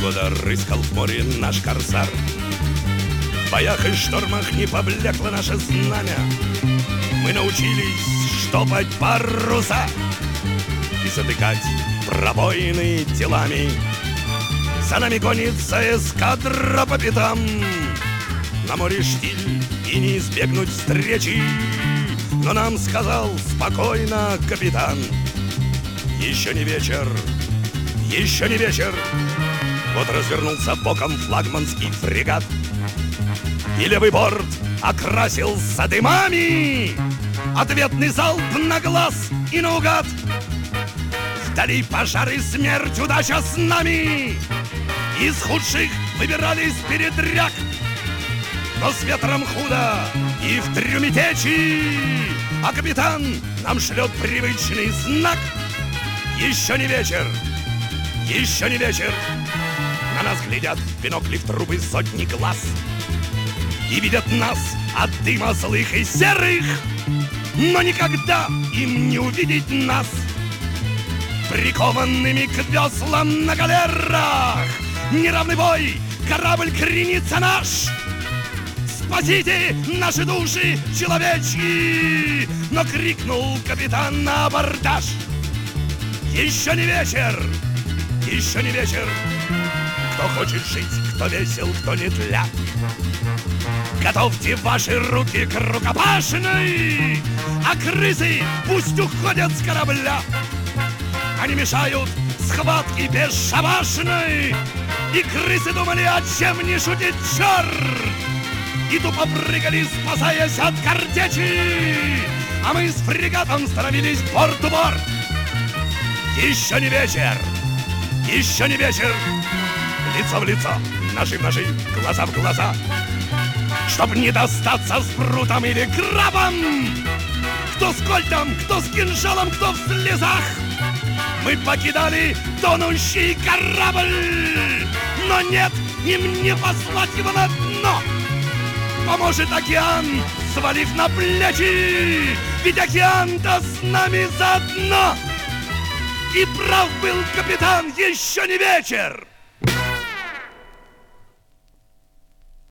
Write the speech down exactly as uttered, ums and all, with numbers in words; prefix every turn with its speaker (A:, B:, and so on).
A: года рыскал в море наш корсар. В боях и штормах не поблекло наше знамя. Мы научились штопать паруса и затыкать пробоины телами. За нами гонится эскадра по пятам. На море штиль и не избегнуть встречи. Но нам сказал спокойно капитан: еще не вечер, еще не вечер. Вот развернулся боком флагманский фрегат, и левый борт окрасился дымами. Ответный залп на глаз и наугад. Вдали пожары, смерть, удача с нами. Из худших выбирались передряг, но с ветром худо и в трюме течи. А капитан нам шлет привычный знак: еще не вечер, еще не вечер. На нас глядят в бинокли в трубы сотни глаз и видят нас от дыма злых и серых, но никогда им не увидеть нас прикованными к веслам на галерах. Неравный бой, корабль кренится наш. Спасите наши души человечьи! Но крикнул капитан на абордаж: еще не вечер, еще не вечер. Кто хочет жить, кто весел, кто не тля, готовьте ваши руки к рукопашной. А крысы пусть уходят с корабля. Они мешают схватке бесшабашной. И крысы думали, о чем не шутит черт, и тупо прыгали, спасаясь от картечи. А мы с фрегатом становились борт-у-борт. Еще не вечер, еще не вечер. Лицо в лицо, ножи в ножи, глаза в глаза, чтоб не достаться с брутом или крабом. Кто с кольтом, кто с кинжалом, кто в слезах. Мы покидали тонущий корабль, но нет, им не послать его на дно. Поможет океан, свалив на плечи, ведь океан-то с нами заодно. И прав был капитан, еще не вечер.